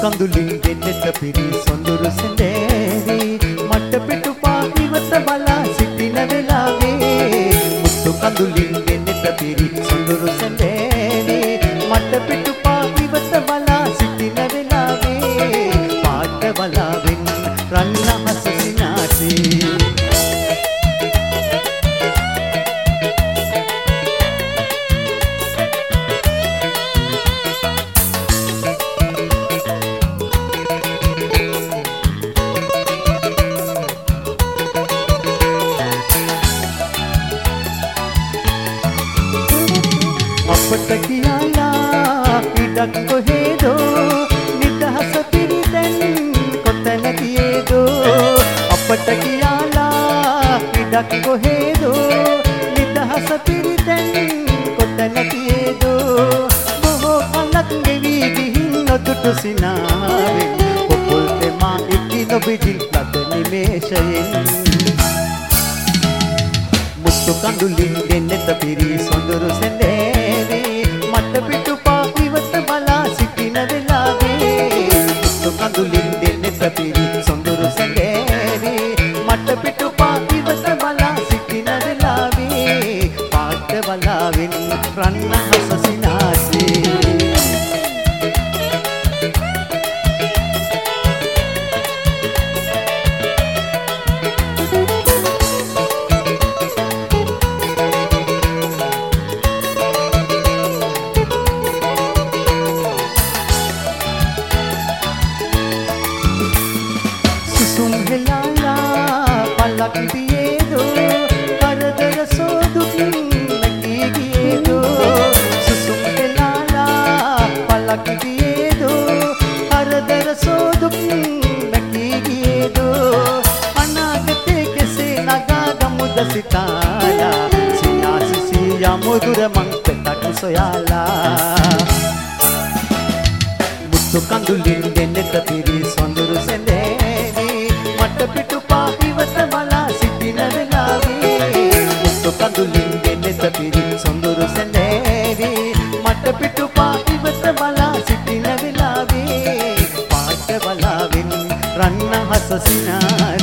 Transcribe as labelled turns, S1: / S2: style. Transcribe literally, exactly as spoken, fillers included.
S1: කඳුලින් දෙන්නට පිරි සොඳුරු සෙඳේවි මට පිටුපා ඉවත බලා සිටින වෙලාවේ මුතු කඳුලින් දෙන්නට පිරි සොඳුරු සෙඳේවි මට පිටුපා ඉවත බලා සිටින වෙලාවේ පාට බලාවෙන් රන්නහස සිනාසේ අපට කියලා ඉඩක් කොහෙදෝ නිදහස පිරිතෙන් කොතැන ගියේදෝ අපට කියලා ඉඩක් කොහෙදෝ නිදහස පිරිතෙන් කොතැන ගියේදෝ බොහෝ කලක් ගෙවි ගිහින් නොදුටු සිනාවෙන් පොකුල් තෙමා ඉක්ි නොබිදින් ලද නිමේෂයෙන් මුතු කඳුලින් දෙන්නට පිරි සොඳුරු සෙඳේවි මට පිටුපා ඉවත බලා සිටින වෙලාවේ මුතු කඳුලින් දෙන්නට පිරි සොඳුරු සෙඳේවි මට පිටුපා ඉවත බලා සිටින වෙලාවේ පාට බලාවෙන් රන්නහස සිනාසේ පලක් දියේදෝ කරදර සෝදුකින් නැගී ගියේදෝ සුසුම් වෙලාලා පලක් දියේදෝ කරදර සෝදුකින් නැගී ගියේදෝ අනාගතේ කෙසේ නගා ගමුද සිතාලා සිනාසිසියා මුදුර මං පෙතක් සොයාලා මුතු කඳුලින් දෙන්නට පිරි සොඳුරු සෙඳේවි මට පිටුපා ඉවත බලා සිටින වෙලාවේ මුතු කඳුලින් දෙන්නට පිරි සොඳුරු සෙඳේවි මට පිටුපා ඉවත බලා සිටින වෙලාවේ පාට බලාවෙන් රන්නහස සිනාසේ